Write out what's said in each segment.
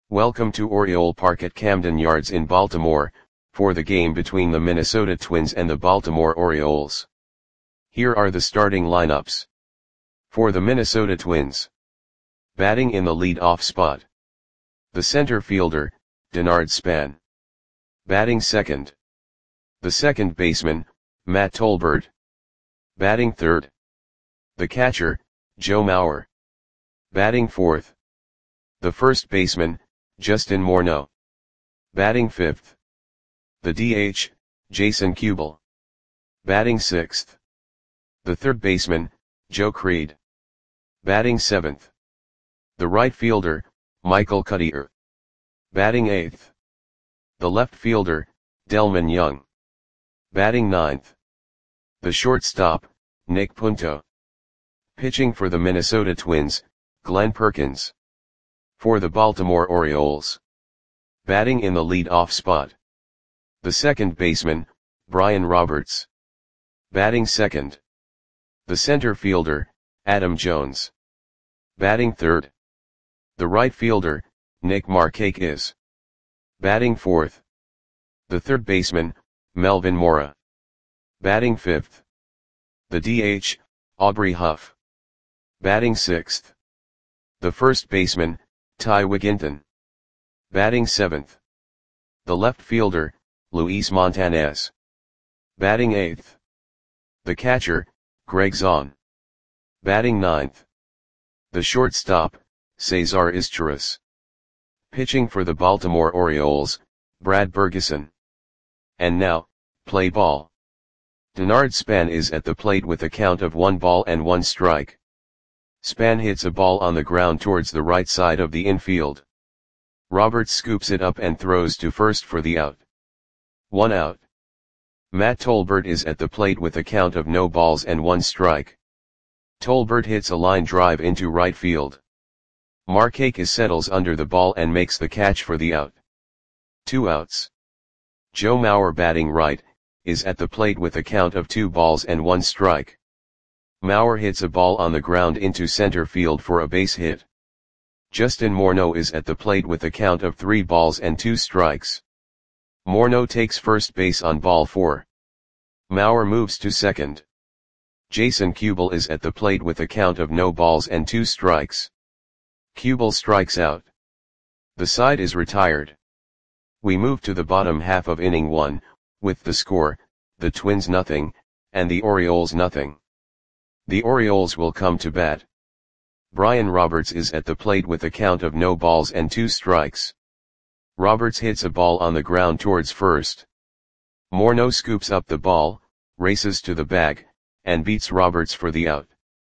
Welcome to Oriole Park at Camden Yards in Baltimore, for the game between the Minnesota Twins and the Baltimore Orioles. Here are the starting lineups. For the Minnesota Twins. Batting in the lead-off spot. The center fielder, Denard Span. Batting second. The second baseman, Matt Tolbert. Batting third. The catcher, Joe Mauer. Batting fourth. The first baseman, Justin Morneau. Batting fifth. The DH, Jason Kubel. Batting sixth. The third baseman, Joe Creed. Batting seventh. The right fielder, Michael Cuddyer. Batting eighth. The left fielder, Delmon Young. Batting ninth. The shortstop, Nick Punto. Pitching for the Minnesota Twins, Glenn Perkins. For the Baltimore Orioles. Batting in the lead-off spot. The second baseman, Brian Roberts. Batting second. The center fielder, Adam Jones. Batting third. The right fielder, Nick Markakis. Batting fourth. The third baseman, Melvin Mora. Batting fifth. The DH, Aubrey Huff. Batting sixth. The first baseman, Ty Wigginton. Batting seventh. The left fielder, Luis Montanez. Batting eighth. The catcher, Greg Zahn. Batting ninth. The shortstop, Cesar Izturis. Pitching for the Baltimore Orioles, Brad Bergeson. And now, play ball. Denard Span is at the plate with a count of 1-1 strike. Span hits a ball on the ground towards the right side of the infield. Roberts scoops it up and throws to first for the out. 1 out. Matt Tolbert is at the plate with a count of 0-1 strike. Tolbert hits a line drive into right field. Markakis settles under the ball and makes the catch for the out. 2 outs. Joe Mauer, batting right, is at the plate with a count of 2-1 strike. Mauer hits a ball on the ground into center field for a base hit. Justin Morneau is at the plate with a count of 3-2 strikes. Morneau takes first base on ball 4. Mauer moves to second. Jason Kubel is at the plate with a count of 0-2 strikes. Kubel strikes out. The side is retired. We move to the bottom half of inning 1, with the score, the Twins 0, and the Orioles 0. The Orioles will come to bat. Brian Roberts is at the plate with a count of 0-2 strikes. Roberts hits a ball on the ground towards first. Morneau scoops up the ball, races to the bag, and beats Roberts for the out.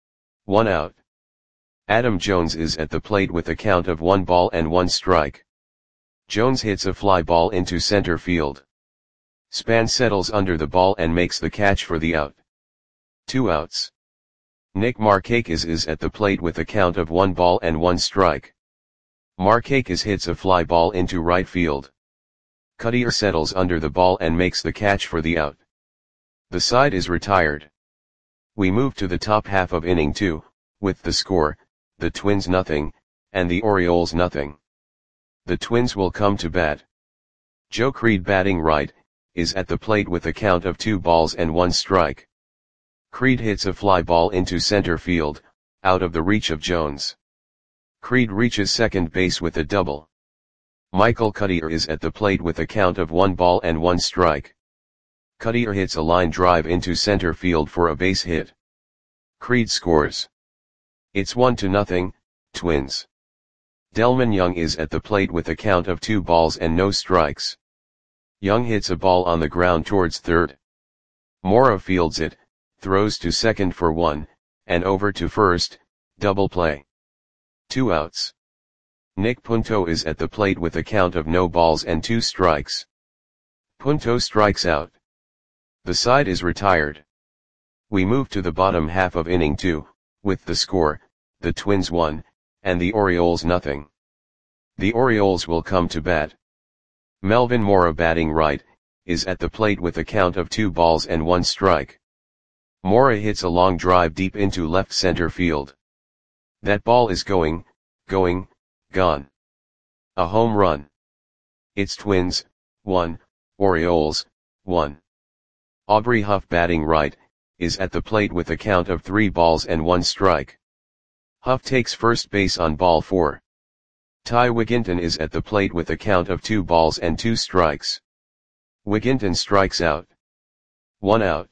1 out. Adam Jones is at the plate with a count of 1-1 strike. Jones hits a fly ball into center field. Span settles under the ball and makes the catch for the out. 2 outs. Nick Markakis is at the plate with a count of 1-1 strike. Markakis hits a fly ball into right field. Cuddyer settles under the ball and makes the catch for the out. The side is retired. We move to the top half of inning 2, with the score, the Twins 0, and the Orioles 0. The Twins will come to bat. Joe Creed, batting right, is at the plate with a count of 2-1 strike. Creed hits a fly ball into center field, out of the reach of Jones. Creed reaches second base with a double. Michael Cuddyer is at the plate with a count of 1-1 strike. Cuddyer hits a line drive into center field for a base hit. Creed scores. It's 1-0, Twins. Delmon Young is at the plate with a count of 2 strikes. Young hits a ball on the ground towards third. Mora fields it, throws to second for 1, and over to first, double play. 2 outs. Nick Punto is at the plate with a count of 0-2 strikes. Punto strikes out. The side is retired. We move to the bottom half of inning 2, with the score, the Twins 1, and the Orioles 0. The Orioles will come to bat. Melvin Mora, batting right, is at the plate with a count of 2-1 strike. Mora hits a long drive deep into left center field. That ball is gone. A home run. It's Twins, 1, Orioles, 1. Aubrey Huff batting right, is at the plate with a count of 3 balls and 1 strike. Huff takes first base on ball 4. Ty Wigginton is at the plate with a count of 2 balls and 2 strikes. Wigginton strikes out. 1 out.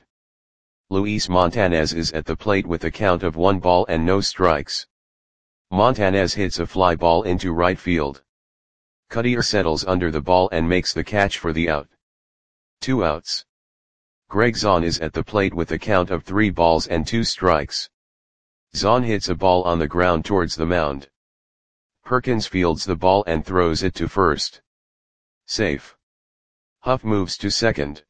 Luis Montanez is at the plate with a count of 1 ball and no strikes. Montanez hits a fly ball into right field. Cutter settles under the ball and makes the catch for the out. 2 outs. Greg Zahn is at the plate with a count of 3 balls and 2 strikes. Zahn hits a ball on the ground towards the mound. Perkins fields the ball and throws it to first. Safe. Huff moves to second.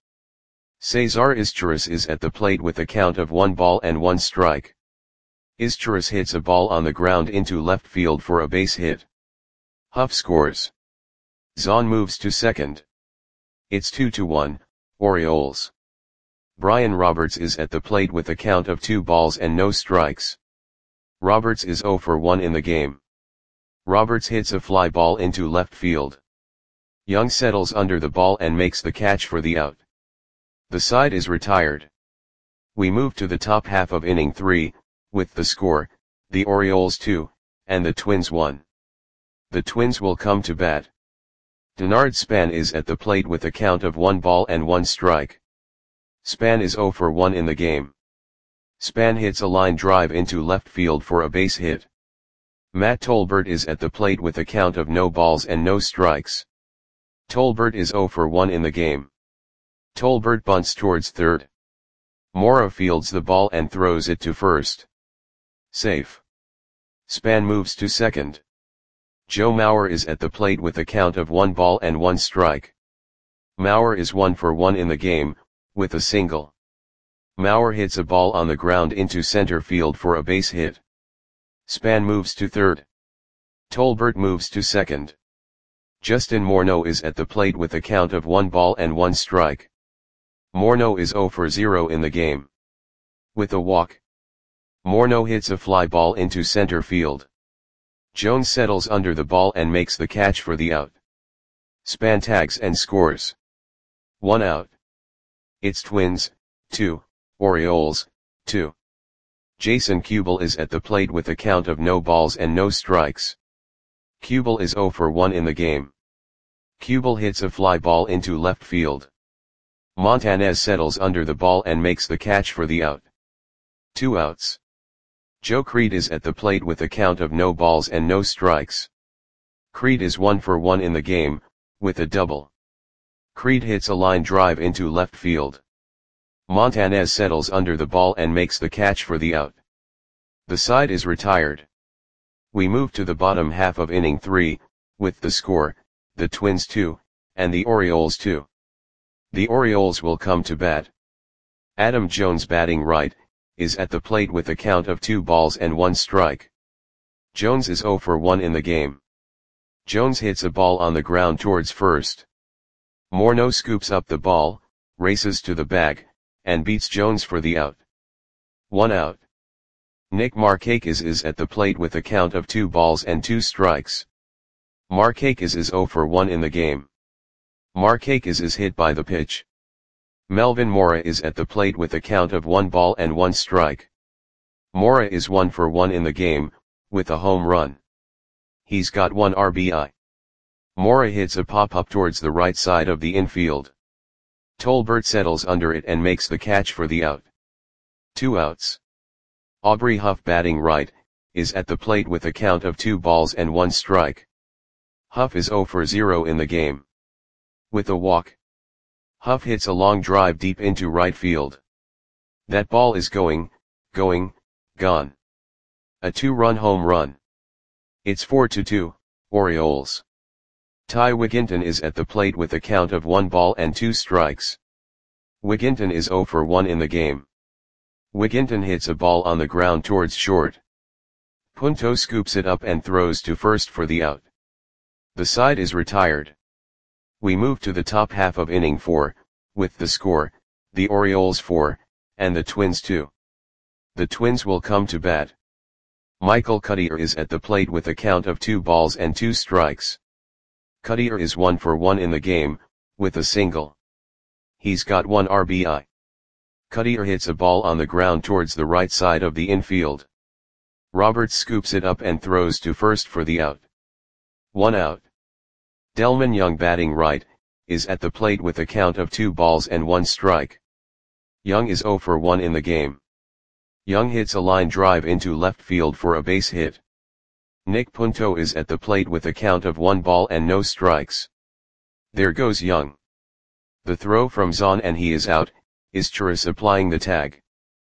Cesar Izturis is at the plate with a count of 1 ball and 1 strike. Izturis hits a ball on the ground into left field for a base hit. Huff scores. Zahn moves to second. It's 2-1, Orioles. Brian Roberts is at the plate with a count of 2 balls and no strikes. Roberts is 0 for 1 in the game. Roberts hits a fly ball into left field. Young settles under the ball and makes the catch for the out. The side is retired. We move to the top half of inning 3, with the score, the Orioles 2, and the Twins 1. The Twins will come to bat. Denard Span is at the plate with a count of 1 ball and 1 strike. Span is 0 for 1 in the game. Span hits a line drive into left field for a base hit. Matt Tolbert is at the plate with a count of no balls and no strikes. Tolbert is 0 for 1 in the game. Tolbert bunts towards third. Mora fields the ball and throws it to first. Safe. Span moves to second. Joe Mauer is at the plate with a count of 1 ball and 1 strike. Mauer is 1 for 1 in the game, with a single. Mauer hits a ball on the ground into center field for a base hit. Span moves to third. Tolbert moves to second. Justin Morneau is at the plate with a count of 1 ball and 1 strike. Morneau is 0 for 0 in the game. With a walk. Morneau hits a fly ball into center field. Jones settles under the ball and makes the catch for the out. Span tags and scores. 1 out. It's Twins, 2, Orioles, 2. Jason Kubel is at the plate with a count of no balls and no strikes. Kubel is 0 for 1 in the game. Kubel hits a fly ball into left field. Montanez settles under the ball and makes the catch for the out. 2 outs. Joe Creed is at the plate with a count of no balls and no strikes. Creed is 1 for 1 in the game, with a double. Creed hits a line drive into left field. Montanez settles under the ball and makes the catch for the out. The side is retired. We move to the bottom half of inning 3, with the score, the Twins 2, and the Orioles 2. The Orioles will come to bat. Adam Jones batting right, is at the plate with a count of 2 balls and 1 strike. Jones is 0 for 1 in the game. Jones hits a ball on the ground towards first. Morneau scoops up the ball, races to the bag, and beats Jones for the out. 1 out. Nick Markakis is at the plate with a count of 2 balls and 2 strikes. Markakis is 0 for 1 in the game. Markakis is hit by the pitch. Melvin Mora is at the plate with a count of 1 ball and 1 strike. Mora is 1 for 1 in the game, with a home run. He's got 1 RBI. Mora hits a pop-up towards the right side of the infield. Tolbert settles under it and makes the catch for the out. 2 outs. Aubrey Huff batting right, is at the plate with a count of 2 balls and 1 strike. Huff is 0 for 0 in the game. With a walk. Huff hits a long drive deep into right field. That ball is gone. A 2-run home run. It's 4-2, Orioles. Ty Wigginton is at the plate with a count of 1 ball and 2 strikes. Wigginton is 0 for 1 in the game. Wigginton hits a ball on the ground towards short. Punto scoops it up and throws to first for the out. The side is retired. We move to the top half of inning 4, with the score, the Orioles 4, and the Twins 2. The Twins will come to bat. Michael Cutter is at the plate with a count of 2 balls and 2 strikes. Cuttier is 1 for 1 in the game, with a single. He's got 1 RBI. Cuttier hits a ball on the ground towards the right side of the infield. Roberts scoops it up and throws to first for the out. 1 out. Delmon Young, batting right, is at the plate with a count of 2 balls and 1 strike. Young is 0 for 1 in the game. Young hits a line drive into left field for a base hit. Nick Punto is at the plate with a count of 1 ball and no strikes. There goes Young. The throw from Zahn and he is out, Izturis applying the tag.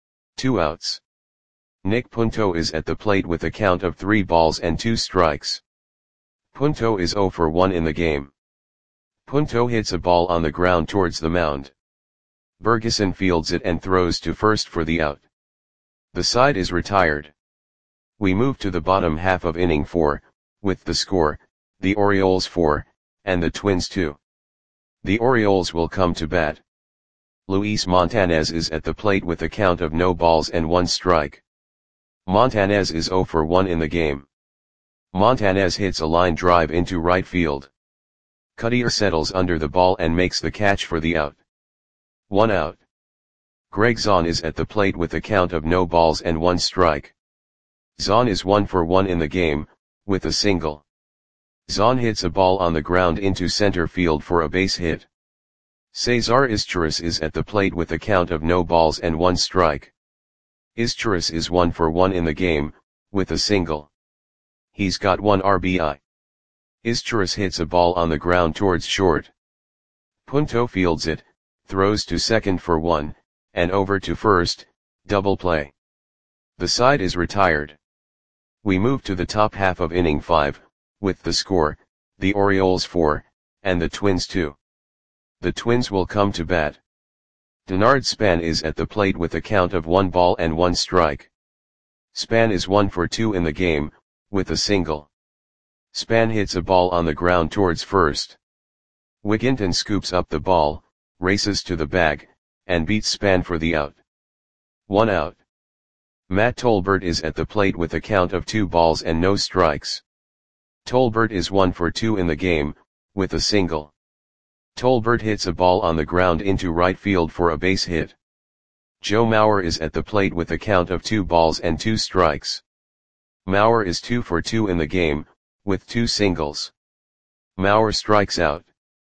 2 outs. Nick Punto is at the plate with a count of 3 balls and 2 strikes. Punto is 0 for 1 in the game. Punto hits a ball on the ground towards the mound. Bergeson fields it and throws to first for the out. The side is retired. We move to the bottom half of inning 4, with the score, the Orioles 4, and the Twins 2. The Orioles will come to bat. Luis Montanez is at the plate with a count of no balls and 1 strike. Montanez is 0 for 1 in the game. Montanez hits a line drive into right field. Cuttier settles under the ball and makes the catch for the out. 1 out. Greg Zahn is at the plate with a count of no balls and 1 strike. Zahn is 1 for 1 in the game, with a single. Zahn hits a ball on the ground into center field for a base hit. Cesar Izturis is at the plate with a count of no balls and 1 strike. Izturis is 1 for 1 in the game, with a single. He's got 1 RBI. Izturis hits a ball on the ground towards short. Punto fields it, throws to second for 1, and over to first, double play. The side is retired. We move to the top half of inning 5, with the score, the Orioles 4, and the Twins 2. The Twins will come to bat. Denard Span is at the plate with a count of 1 ball and 1 strike. Span is 1 for 2 in the game, with a single. Span hits a ball on the ground towards first. Wigginton scoops up the ball, races to the bag, and beats Span for the out. 1 out. Matt Tolbert is at the plate with a count of 2 balls and no strikes. Tolbert is 1 for 2 in the game, with a single. Tolbert hits a ball on the ground into right field for a base hit. Joe Mauer is at the plate with a count of 2 balls and 2 strikes. Mauer is 2 for 2 in the game, with 2 singles. Mauer strikes out.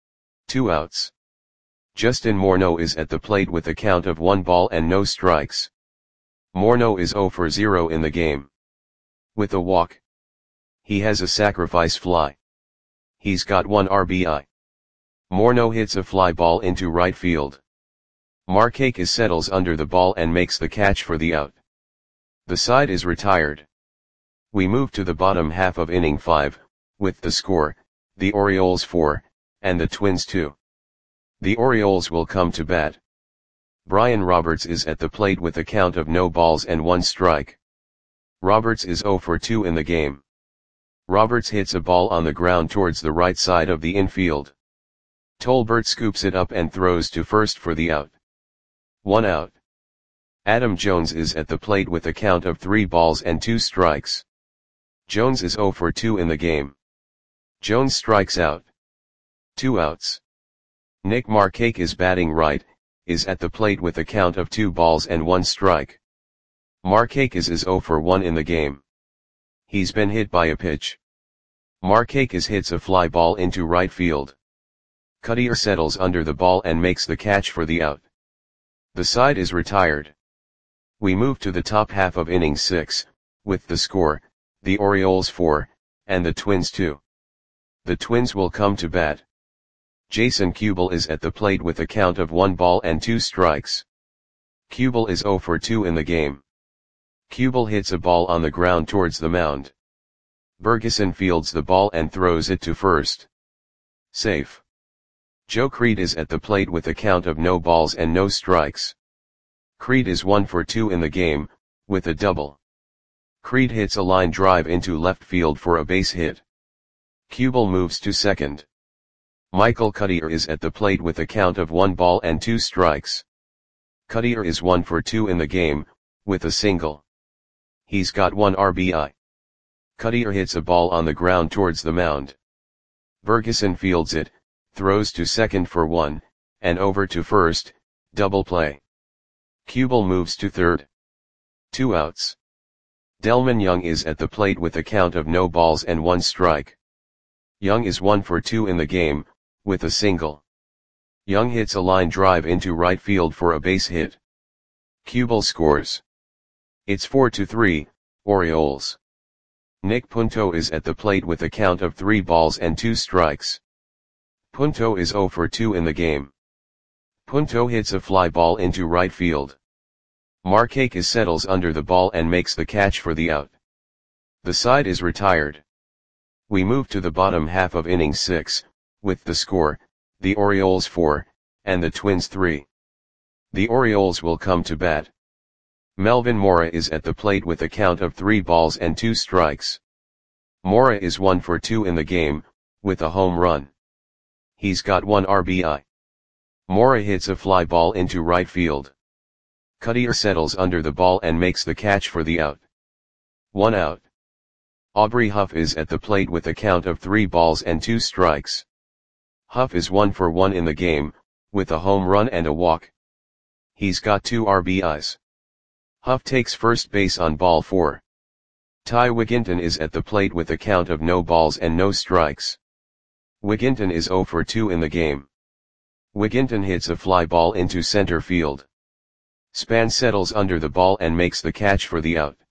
2 outs. Justin Morneau is at the plate with a count of 1 ball and no strikes. Morneau is 0 for 0 in the game. With a walk. He has a sacrifice fly. He's got 1 RBI. Morneau hits a fly ball into right field. Markakis settles under the ball and makes the catch for the out. The side is retired. We move to the bottom half of inning 5, with the score, the Orioles 4, and the Twins 2. The Orioles will come to bat. Brian Roberts is at the plate with a count of no balls and 1 strike. Roberts is 0 for 2 in the game. Roberts hits a ball on the ground towards the right side of the infield. Tolbert scoops it up and throws to first for the out. 1 out. Adam Jones is at the plate with a count of 3 balls and 2 strikes. Jones is 0 for 2 in the game. Jones strikes out. 2 outs. Nick Markakis, batting right, is at the plate with a count of 2 balls and 1 strike. Markakis is 0 for 1 in the game. He's been hit by a pitch. Markakis hits a fly ball into right field. Cuttier settles under the ball and makes the catch for the out. The side is retired. We move to the top half of inning 6, with the score, the Orioles 4, and the Twins 2. The Twins will come to bat. Jason Kubel is at the plate with a count of 1 ball and 2 strikes. Kubel is 0 for 2 in the game. Kubel hits a ball on the ground towards the mound. Bergeson fields the ball and throws it to first. Safe. Joe Creed is at the plate with a count of no balls and no strikes. Creed is 1 for 2 in the game, with a double. Creed hits a line drive into left field for a base hit. Kubel moves to second. Michael Cuttier is at the plate with a count of 1 ball and 2 strikes. Cuttier is 1 for 2 in the game, with a single. He's got 1 RBI. Cuttier hits a ball on the ground towards the mound. Ferguson fields it, throws to second for 1, and over to first, double play. Kubel moves to third. 2 outs. Delmon Young is at the plate with a count of no balls and 1 strike. Young is 1 for 2 in the game, with a single. Young hits a line drive into right field for a base hit. Kubel scores. It's 4-3, Orioles. Nick Punto is at the plate with a count of 3 balls and 2 strikes. Punto is 0 for 2 in the game. Punto hits a fly ball into right field. Markakis settles under the ball and makes the catch for the out. The side is retired. We move to the bottom half of inning 6, with the score, the Orioles 4, and the Twins 3. The Orioles will come to bat. Melvin Mora is at the plate with a count of 3 balls and 2 strikes. Mora is 1 for 2 in the game, with a home run. He's got 1 RBI. Mora hits a fly ball into right field. Cutter settles under the ball and makes the catch for the out. 1 out. Aubrey Huff is at the plate with a count of 3 balls and 2 strikes. Huff is 1 for 1 in the game, with a home run and a walk. He's got 2 RBIs. Huff takes first base on ball 4. Ty Wigginton is at the plate with a count of no balls and no strikes. Wigginton is 0 for 2 in the game. Wigginton hits a fly ball into center field. Span settles under the ball and makes the catch for the out.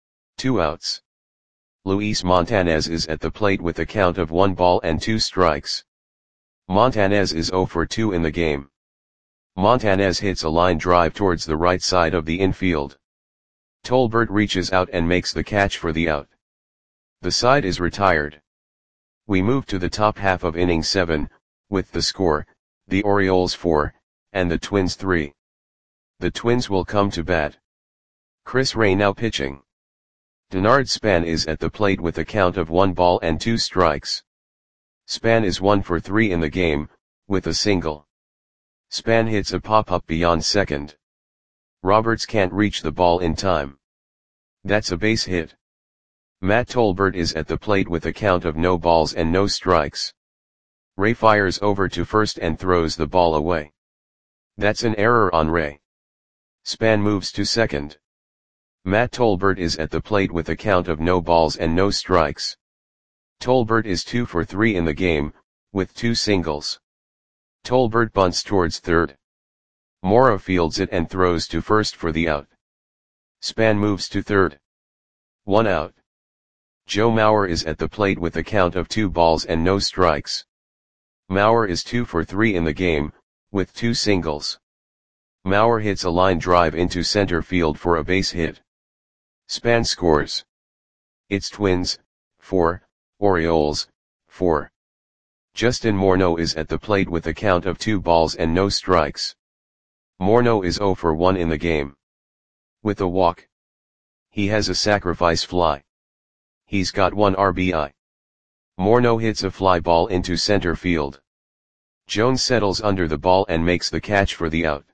2 outs. Luis Montanez is at the plate with a count of 1 ball and 2 strikes. Montanez is 0 for 2 in the game. Montanez hits a line drive towards the right side of the infield. Tolbert reaches out and makes the catch for the out. The side is retired. We move to the top half of inning 7, with the score, the Orioles 4, and the Twins 3. The Twins will come to bat. Chris Ray now pitching. Denard Span is at the plate with a count of 1 ball and 2 strikes. Span is 1 for 3 in the game, with a single. Span hits a pop-up beyond second. Roberts can't reach the ball in time. That's a base hit. Matt Tolbert is at the plate with a count of no balls and no strikes. Ray fires over to first and throws the ball away. That's an error on Ray. Span moves to second. Matt Tolbert is at the plate with a count of no balls and no strikes. Tolbert is 2 for 3 in the game, with 2 singles. Tolbert bunts towards third. Mora fields it and throws to first for the out. Span moves to third. 1 out. Joe Mauer is at the plate with a count of 2 balls and no strikes. Mauer is 2 for 3 in the game, with 2 singles. Mauer hits a line drive into center field for a base hit. Span scores. It's Twins, 4, Orioles, 4. Justin Morneau is at the plate with a count of 2 balls and no strikes. Morneau is 0 for 1 in the game. With a walk. He has a sacrifice fly. He's got 1 RBI. Morneau hits a fly ball into center field. Jones settles under the ball and makes the catch for the out.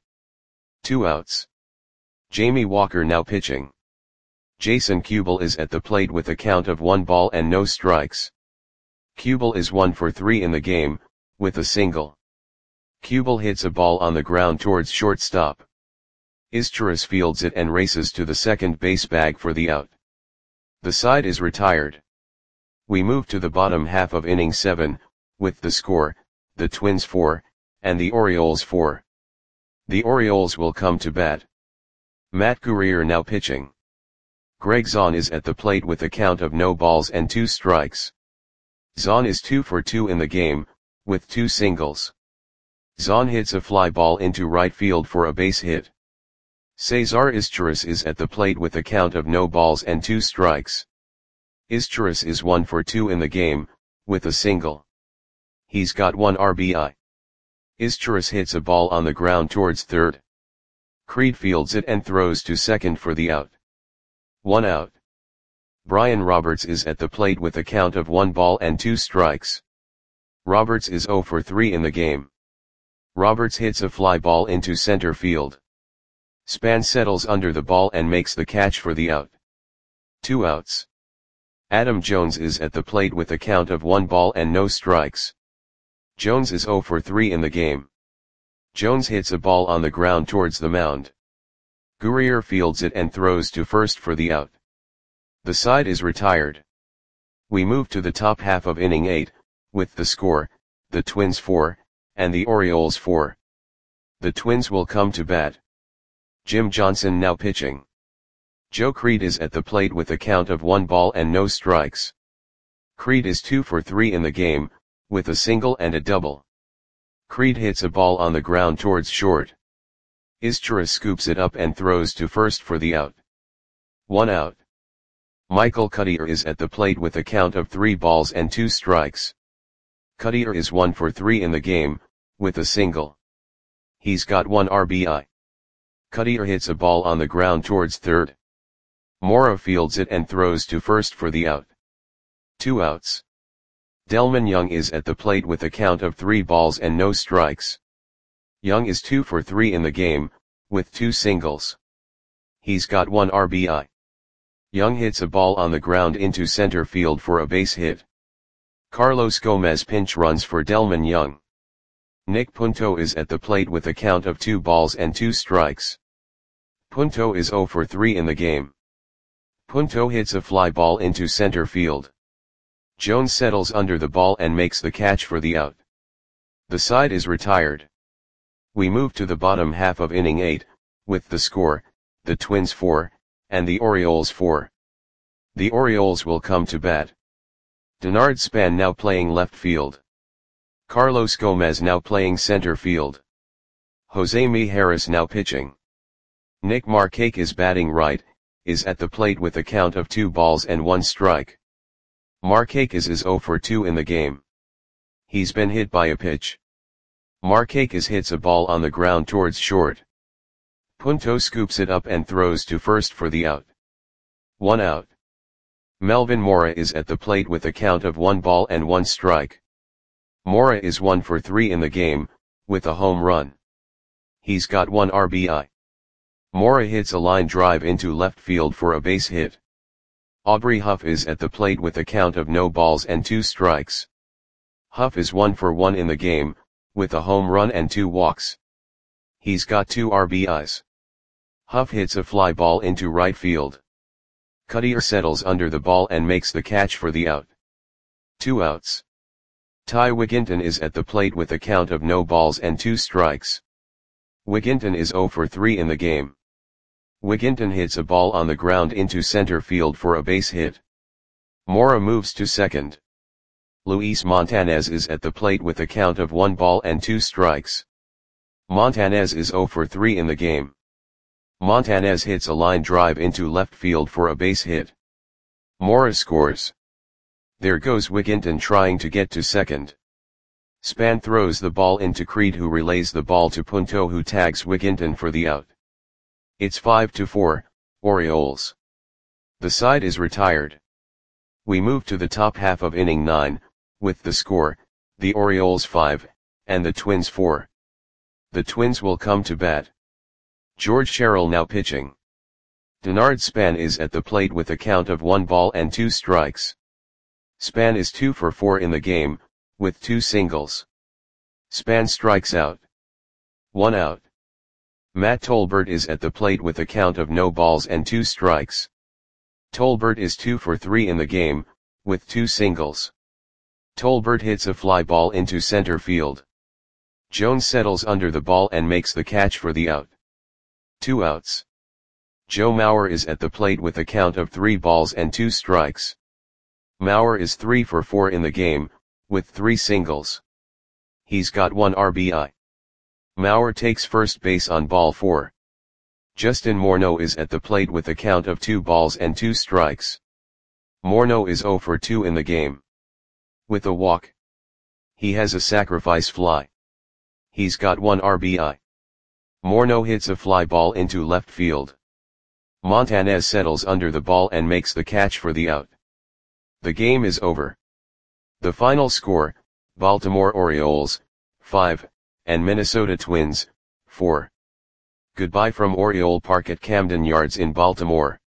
2 outs. Jamie Walker now pitching. Jason Kubel is at the plate with a count of 1 ball and no strikes. Kubel is 1 for 3 in the game, with a single. Kubel hits a ball on the ground towards shortstop. Izturis fields it and races to the second base bag for the out. The side is retired. We move to the bottom half of inning 7, with the score, the Twins 4, and the Orioles 4. The Orioles will come to bat. Matt Guerrier now pitching. Greg Zahn is at the plate with a count of no balls and 2 strikes. Zahn is 2 for 2 in the game, with 2 singles. Zahn hits a fly ball into right field for a base hit. Cesar Izturis is at the plate with a count of no balls and 2 strikes. Izturis is 1 for 2 in the game, with a single. He's got 1 RBI. Izturis hits a ball on the ground towards third. Creed fields it and throws to second for the out. 1 out. Brian Roberts is at the plate with a count of 1 ball and 2 strikes. Roberts is 0 for 3 in the game. Roberts hits a fly ball into center field. Span settles under the ball and makes the catch for the out. 2 outs. Adam Jones is at the plate with a count of 1 ball and no strikes. Jones is 0 for 3 in the game. Jones hits a ball on the ground towards the mound. Gurrier fields it and throws to first for the out. The side is retired. We move to the top half of inning 8, with the score, the Twins 4, and the Orioles 4. The Twins will come to bat. Jim Johnson now pitching. Joe Creed is at the plate with a count of 1 ball and no strikes. Creed is 2 for 3 in the game, with a single and a double. Creed hits a ball on the ground towards short. Izturis scoops it up and throws to first for the out. 1 out. Michael Cuddyer is at the plate with a count of 3 balls and 2 strikes. Cuddyer is 1 for 3 in the game, with a single. He's got 1 RBI. Cuddyer hits a ball on the ground towards third. Mora fields it and throws to first for the out. 2 outs. Delmon Young is at the plate with a count of 3 balls and no strikes. Young is 2 for 3 in the game, with 2 singles. He's got 1 RBI. Young hits a ball on the ground into center field for a base hit. Carlos Gomez pinch runs for Delmon Young. Nick Punto is at the plate with a count of 2 balls and 2 strikes. Punto is 0 for 3 in the game. Punto hits a fly ball into center field. Jones settles under the ball and makes the catch for the out. The side is retired. We move to the bottom half of inning 8, with the score, the Twins 4, and the Orioles 4. The Orioles will come to bat. Denard Span now playing left field. Carlos Gomez now playing center field. Jose Mijares now pitching. Nick Markakis batting right, is at the plate with a count of 2 balls and 1 strike. Markakis is 0 for 2 in the game. He's been hit by a pitch. Markakis hits a ball on the ground towards short. Punto scoops it up and throws to first for the out. 1 out. Melvin Mora is at the plate with a count of 1 ball and 1 strike. Mora is 1 for 3 in the game, with a home run. He's got 1 RBI. Mora hits a line drive into left field for a base hit. Aubrey Huff is at the plate with a count of no balls and 2 strikes. Huff is 1 for 1 in the game, with a home run and 2 walks. He's got 2 RBIs. Huff hits a fly ball into right field. Cuddyer settles under the ball and makes the catch for the out. 2 outs. Ty Wigginton is at the plate with a count of no balls and 2 strikes. Wigginton is 0 for 3 in the game. Wigginton hits a ball on the ground into center field for a base hit. Mora moves to second. Luis Montanez is at the plate with a count of 1 ball and 2 strikes. Montanez is 0 for 3 in the game. Montanez hits a line drive into left field for a base hit. Mora scores. There goes Wigginton trying to get to second. Span throws the ball into Creed, who relays the ball to Punto, who tags Wigginton for the out. It's 5-4, Orioles. The side is retired. We move to the top half of inning 9, with the score, the Orioles 5, and the Twins 4. The Twins will come to bat. George Sherrill now pitching. Denard Span is at the plate with a count of 1 ball and 2 strikes. Span is 2 for 4 in the game, with 2 singles. Span strikes out. 1 out. Matt Tolbert is at the plate with a count of no balls and 2 strikes. Tolbert is 2 for 3 in the game, with 2 singles. Tolbert hits a fly ball into center field. Jones settles under the ball and makes the catch for the out. 2 outs. Joe Mauer is at the plate with a count of 3 balls and 2 strikes. Mauer is 3 for 4 in the game, with 3 singles. He's got 1 RBI. Mauer takes first base on ball 4. Justin Morneau is at the plate with a count of 2 balls and 2 strikes. Morneau is 0 for 2 in the game. With a walk. He has a sacrifice fly. He's got 1 RBI. Morneau hits a fly ball into left field. Montanez settles under the ball and makes the catch for the out. The game is over. The final score, Baltimore Orioles, 5, and Minnesota Twins, 4. Goodbye from Oriole Park at Camden Yards in Baltimore.